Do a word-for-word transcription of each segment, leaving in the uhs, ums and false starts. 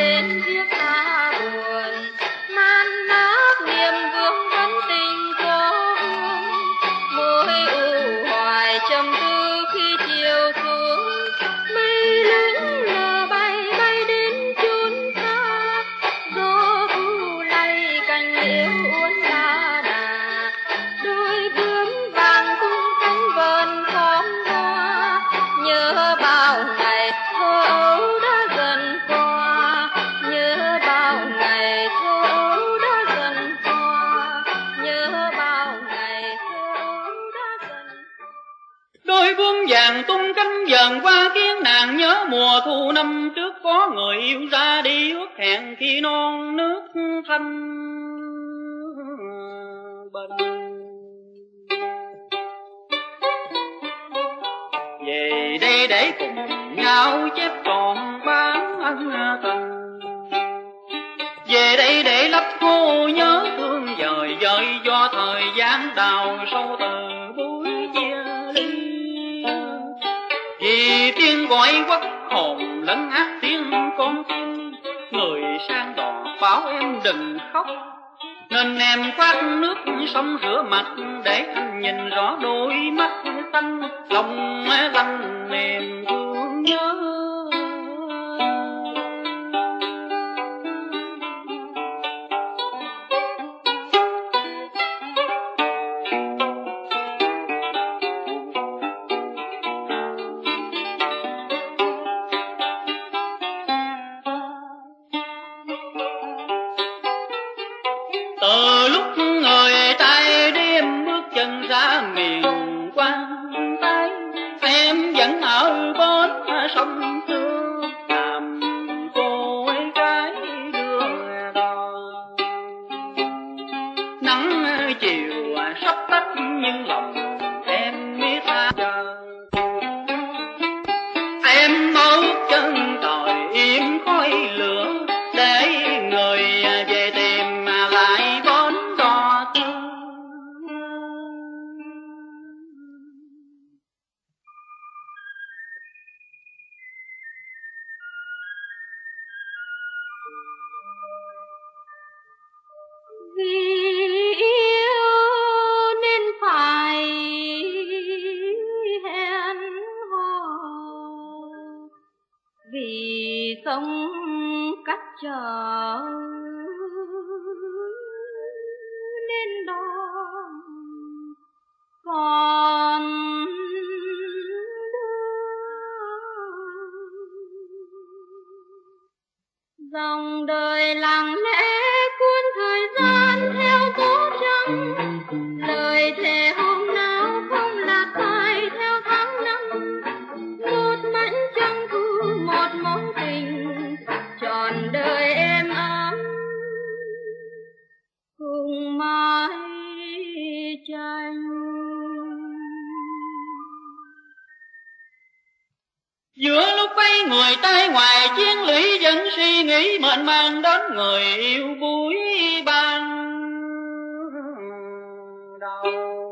đến viết ta buồn, man mác niềm vương vấn tình cố hương, môi u hoài trầm tư khi chiều xuống, mây lững lờ bay bay đến chốn xa, gió thu lay cành liễu uốn lá đà, đôi bướm vàng cung cánh vờn khóm hoa, nhớ bao ngày thơ ấu đã dần qua, nhớ bao ngày thơ ấu đã dần qua, nhớ bao ngày thơ ấu đã dần. Đôi bướm vàng tung cánh dần qua khiến nàng nhớ mùa thu năm trước có người yêu ra đi ước hẹn khi non nước thanh bình. Về đây để cùng nhau chép trọn bán ân tình, về đây để lấp cô nhớ thương dời dời do thời gian đào sâu từ buổi chia ly. Vì tiếng gọi quốc hồn lẫn ác tiếng con chim, người sang đò bảo em đừng khóc, nên em khoát nước sông rửa mặt để anh nhìn rõ đôi mắt xanh, lòng lanh niềm thương nhớ. Từ lúc người trai đêm bước chân ra miền Quang Tây, em vẫn ở bên sông xưa làm cô gái đưa đò. Nắng chiều sắp tắt nhưng lòng em biết xa chờ, em mau chân trời im khói lửa để người về tìm lại bến đò xưa. Vì yêu nên phải hẹn hò, vì sống cách trở nên đo, còn dòng đời lặng lẽ cuốn thời gian theo gió trắng, lời thề hôm nào không lạc phai theo tháng năm, một mảnh trăng thu một mối tình trọn đời êm ấm cùng mái tranh. Giữa lúc ấy người tay ngoài chiến lũy vẫn suy nghĩ mệnh mang đến người yêu buổi ban đầu.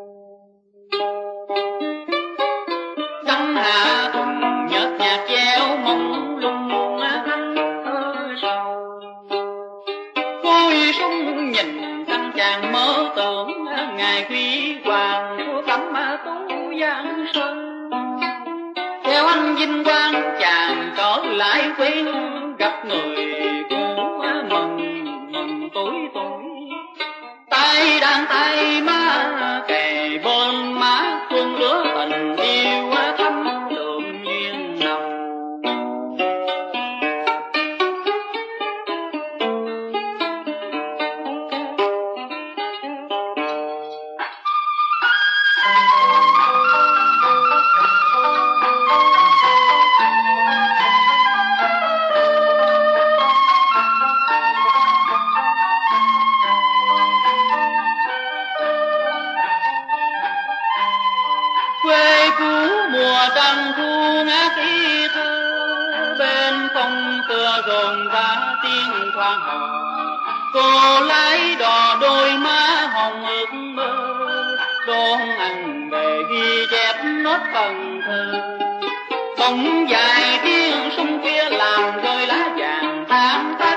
Trăng hạ tuần nhợt nhạt treo mông lung thanh thơ sầu, cúi xuống nhìn căn chàng mơ tưởng ngày huy hoàng của cẩm tú giang sơn. Theo anh vinh quang chàng trở lại quê hương, gặp người cũ mừng mừng tuổi tuổi, tay đàn tay má kề bên má phương lửa tình yêu thắm đường duyên nồng. Quê cũ mùa trăng thu ngát ý thơ, bên phong tựa rộn rã tiếng thoáng hò, cô lái đò đôi má hồng ước mơ, đón anh về ghi chép nốt phần thơ. Bóng dài tiếng sung kia làm rơi lá vàng tháng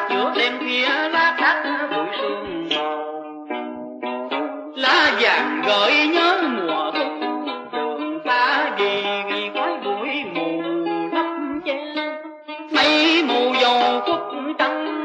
vàng gợi nhớ mùa thu, đường xa vì vì khói bụi mù lấp che, mây mù dầu khuất trăng